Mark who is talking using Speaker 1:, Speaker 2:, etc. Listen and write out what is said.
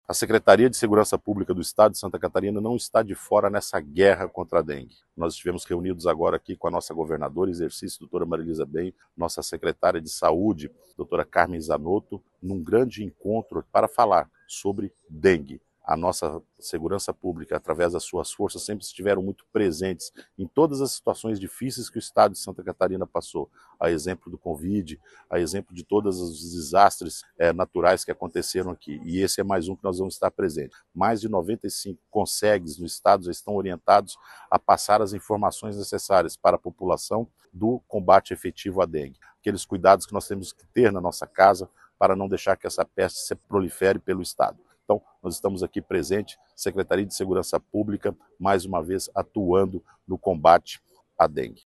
Speaker 1: A Secretaria de Segurança Pública do Estado de Santa Catarina não está de fora nessa guerra contra a dengue. Nós estivemos reunidos agora aqui com a nossa governadora em exercício, doutora Marilisa Bem, nossa secretária de Saúde, doutora Carmen Zanotto, num grande encontro para falar sobre dengue. A nossa segurança pública, através das suas forças, sempre estiveram muito presentes em todas as situações difíceis que o Estado de Santa Catarina passou. A exemplo do Covid, a exemplo de todos os desastres naturais que aconteceram aqui. E esse é mais um que nós vamos estar presentes. Mais de 95 consegues no Estado já estão orientados a passar as informações necessárias para a população do combate efetivo à dengue. Aqueles cuidados que nós temos que ter na nossa casa para não deixar que essa peste se prolifere pelo Estado. Então, nós estamos aqui presentes, Secretaria de Segurança Pública, mais uma vez atuando no combate à dengue.